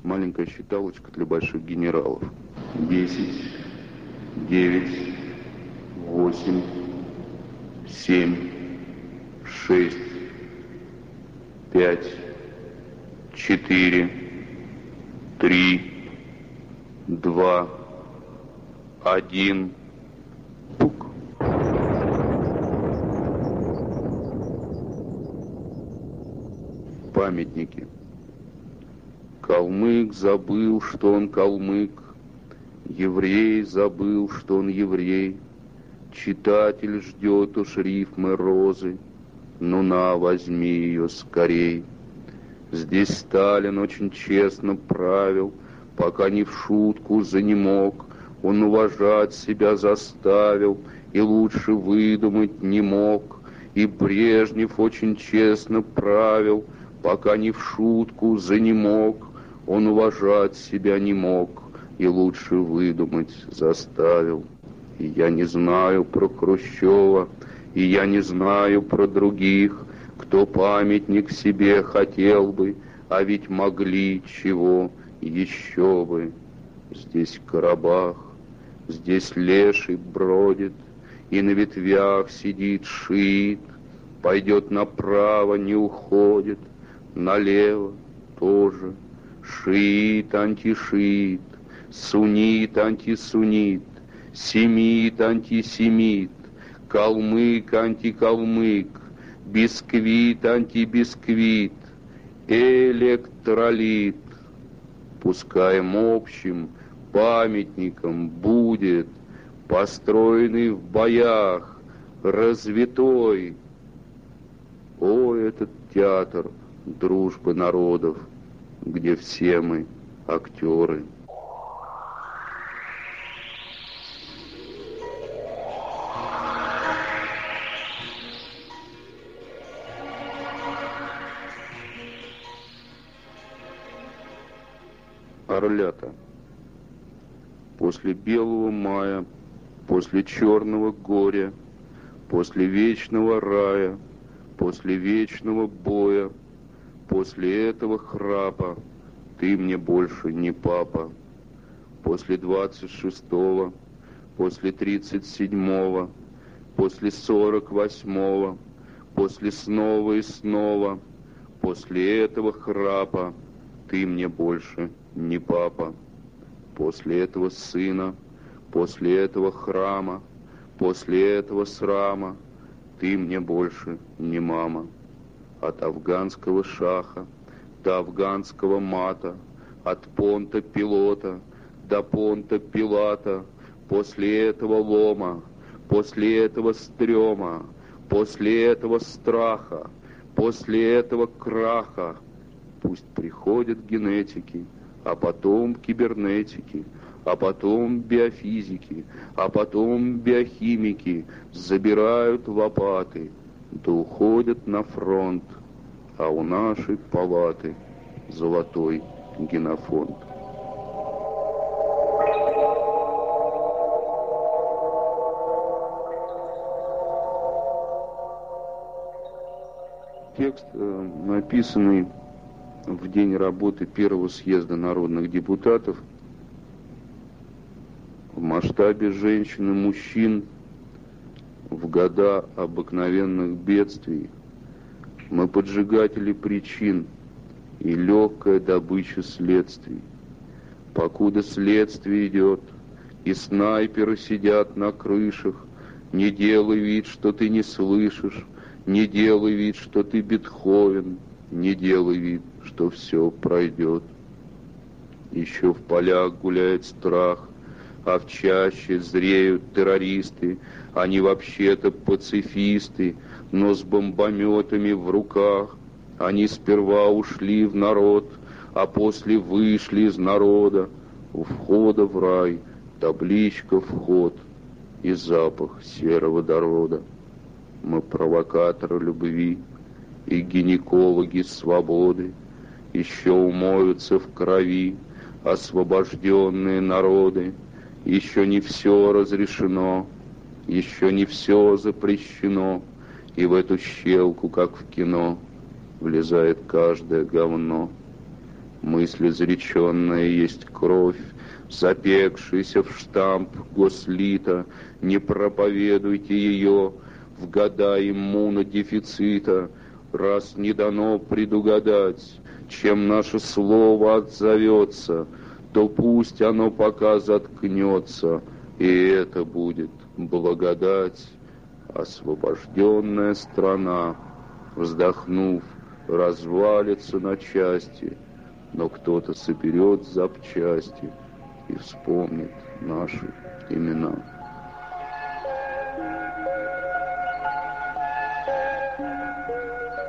Маленькая считалочка для больших генералов. 10, 9, 8, 7, 6, 5, 4, 3, 2, 1. Пук. Памятники. Калмык забыл, что он калмык. Еврей забыл, что он еврей. Читатель ждет уж рифмы розы. Ну на, возьми ее скорей. Здесь Сталин очень честно правил, пока не в шутку занемог. Он уважать себя заставил и лучше выдумать не мог. И Брежнев очень честно правил, пока не в шутку занемог. Он уважать себя не мог и лучше выдумать заставил. И я не знаю про Хрущева, и я не знаю про других, кто памятник себе хотел бы, а ведь могли чего еще бы. Здесь Карабах, здесь леший бродит, и на ветвях сидит шиит, пойдет направо, не уходит, налево тоже. Шиит, антишиит, суннит, антисуннит, семит, антисемит, калмык, антикалмык, бисквит, антибисквит, электролит. Пускаем общим памятником будет построенный в боях развитой. О, этот театр дружбы народов, где все мы актеры. Орлята. После белого мая, после черного горя, после вечного рая, после вечного боя, после этого храпа ты мне больше не папа. После 26-го, после 37-го, после 48-го, после снова и снова, после этого храпа ты мне больше не папа. После этого сына, после этого храма, после этого срама ты мне больше не мама. От афганского шаха до афганского мата, от понта пилота до понта пилата, после этого лома, после этого стрёма, после этого страха, после этого краха, пусть приходят генетики, а потом кибернетики, а потом биофизики, а потом биохимики забирают лопаты, да уходят на фронт, а у нашей палаты золотой генофонд. Текст, написанный в день работы первого съезда народных депутатов, в масштабе женщин и мужчин, в года обыкновенных бедствий, мы поджигатели причин и легкая добыча следствий. Покуда следствие идет, и снайперы сидят на крышах, не делай вид, что ты не слышишь, не делай вид, что ты Бетховен, не делай вид, что все пройдет. Еще в полях гуляет страх, а в чаще зреют террористы. Они вообще-то пацифисты, но с бомбометами в руках. Они сперва ушли в народ, а после вышли из народа. У входа в рай табличка «Вход» и запах сероводорода. Мы провокаторы любви и гинекологи свободы, еще умоются в крови освобожденные народы. Еще не все разрешено, еще не все запрещено, и в эту щелку, как в кино, влезает каждое говно. Мысль изреченная есть кровь, запекшаяся в штамп гослита. Не проповедуйте ее в года иммунодефицита, раз не дано предугадать, чем наше слово отзовется, то пусть оно пока заткнется, и это будет благодать. Освобожденная страна, вздохнув, развалится на части, но кто-то соберет запчасти и вспомнит наши имена.